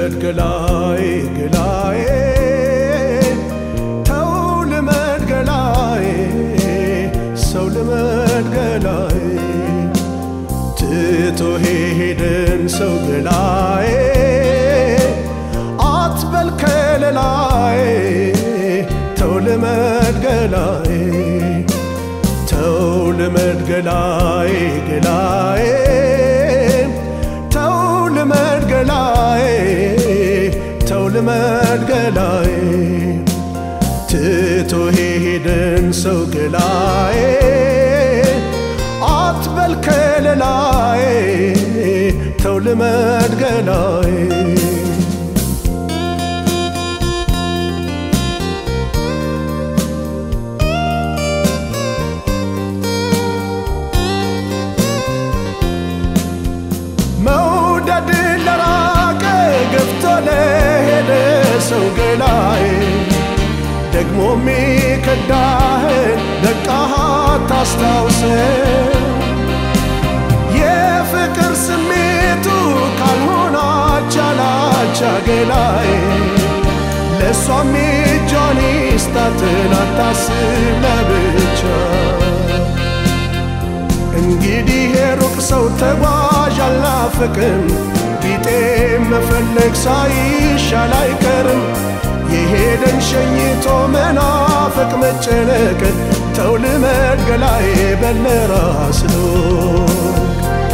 ልመድ ገላዬ ገላዬ ተው ልመድ ገላዬ ሰው ልመድ ገላዬ ትቶ ሄደን ሰው ገላዬ አትበል ከለላዬ ተው ልመድ ገላዬ ተው ልመድ ገላዬ ገላዬ ተው ልመድ ገላዬ ተው ልመድ ገላዬ ትቶ ሄደን ሰው ገላዬ አትበል ከለላዬ ተው ልመድ ገላዬ መውደድ ለራቀ ገፍቶ ለሄደ ሰው ገላዬ ደግሞ ሚከዳህን ደቃህ አታስታውሰው የፍቅር ስሜቱ ካልሆነ አቻ ላቻ ገላዬ ለሷም እጇን ይስጣትን አታስብ ለብቻ እንግዲህ የሩቅ ሰው ተጓዥ አልናፍቅም ቢጤ መፈለግ ሳይሻል አይቀርም የሄደን ሸኝቶ መናፈቅ መጨነቅ ተው ልመድ ገላዬ በል ለራስ ኑር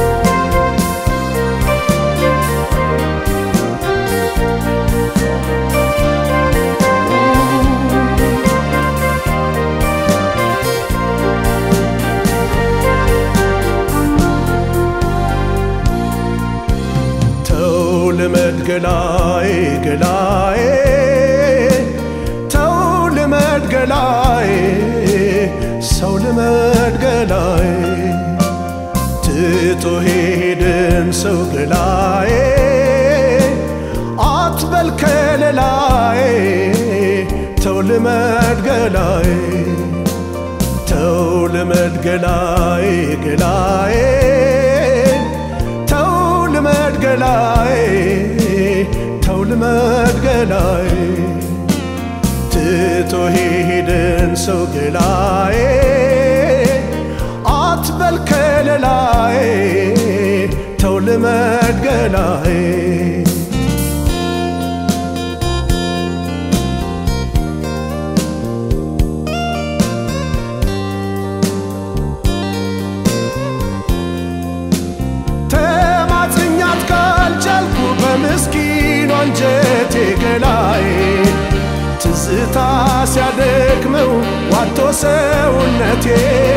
ልመድ ገላዬ ገላዬ ተው ልመድ ገላዬ ሰው ልመድ ገላዬ ትቶ ሄደን ሰው ገላዬ አትበል ከለላዬ ተው ልመድ ገላዬ ተው ልመድ ገላዬ ገላዬ ልመድ ገላዬ ተው ልመድ ገላዬ ትቶ ሄደን ሰው ገላዬ አትበል ከለላዬ ተው ልመድ ገላዬ ካልቻልኩ በምስኪኑ አንጀቴ ገላዬ ትዝታ ሲያደክመው ዋቶ ሰውነቴ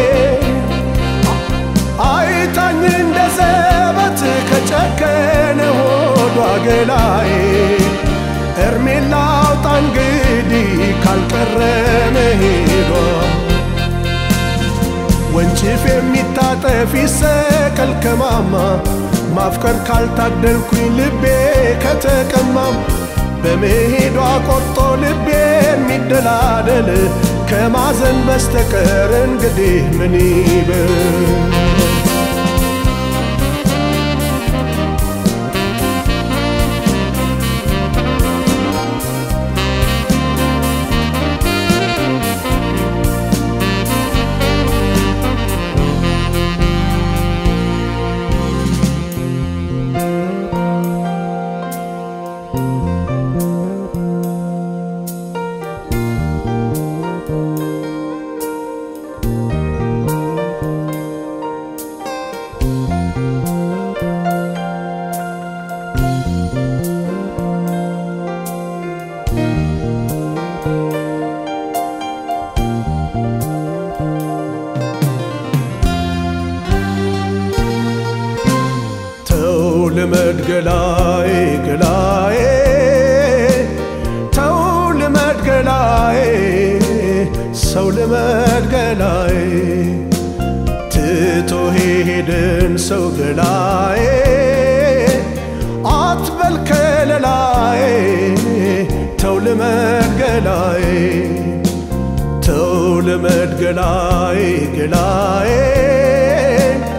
አይታኝ እንደ ዘበት ከጨከነ ሆዷ ገላዬ እርሜን ላውጣ እንግዲህ ካልቀረ መሄዷ ወንጭፍ የሚታጠፍ ይሰቀል ከማማ ማፍቀር ካልታደልኩኝ ልቤ ከተቀማም በመሄዷ ቆርጦ ልቤ የሚደላደል ከማዘን በስተቀር እንግዲህ ምን ይበል ልመድ ገላዬ ገላዬ ተው ልመድ ገላዬ ሰው ልመድ ገላዬ ትቶ ሄደን ሰው ገላዬ አትበል ከለላዬ ተው ልመድ ገላዬ ተው ልመድ ገላዬ ገላዬ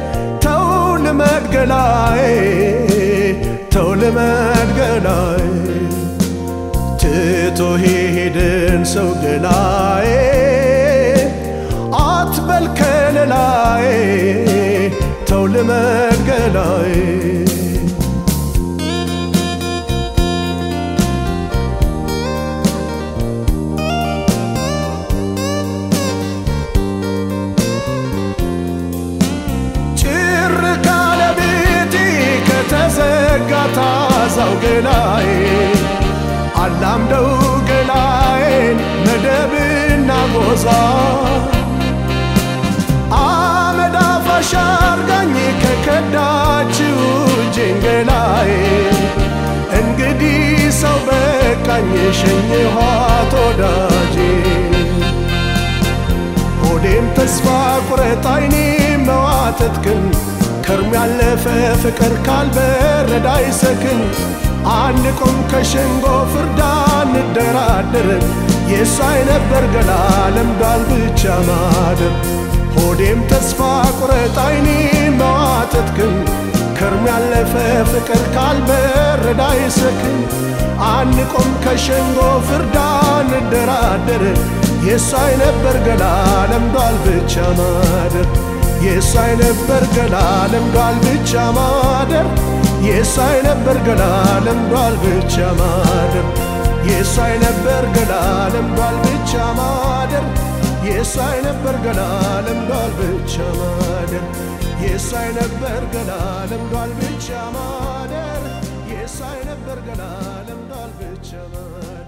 ተው ልመድ ገላዬ ተው ልመድ ገላዬ ትቶ ሄድን ሰው ገላዬ አትበል ከለላዬ ተው ልመድ ገላዬ ታዛው ገላዬ አላምደው ገላዬን መደብና ጎዛ አመዳፋሽ አርጋኝ ከከዳችው እጄን ገላዬ እንግዲህ ሰው በቃኝ ሸኘኋት ወዳጄ ሆዴም ተስፋ ቁረጥ አይኔም መዋተት ግን ከርም ያለፈ ፍቅር ካልበረዳ አይሰክን አንቆም ከሸንጎ ፍርዳ እንደራደር የሳይ ነበር ገላ ለምዷል ብቻ ማደር ሆዴም ተስፋ ቁረጥ አይኔም መዋተት ግን ከርም ያለፈ ፍቅር ካልበረዳ አይሰክን አንቆም ከሸንጎ ፍርዳ እንደራደር የሳይ ነበር ገላ ለምዷል ብቻ ማደር የሳይ ነበር ገላ ለምዷል ብቻ ማደር የሳይ ነበር ገላ ለምዷል ብቻ ማደር የሳይ ነበር ገላ ለምዷል ብቻ ማደር የሳይ ነበር ገላ ለምዷል ብቻ ማደር የሳይ ነበር ገላ ለምዷል ብቻ ማደር የሳይ ነበር ገላ ለምዷል ብቻ ማደር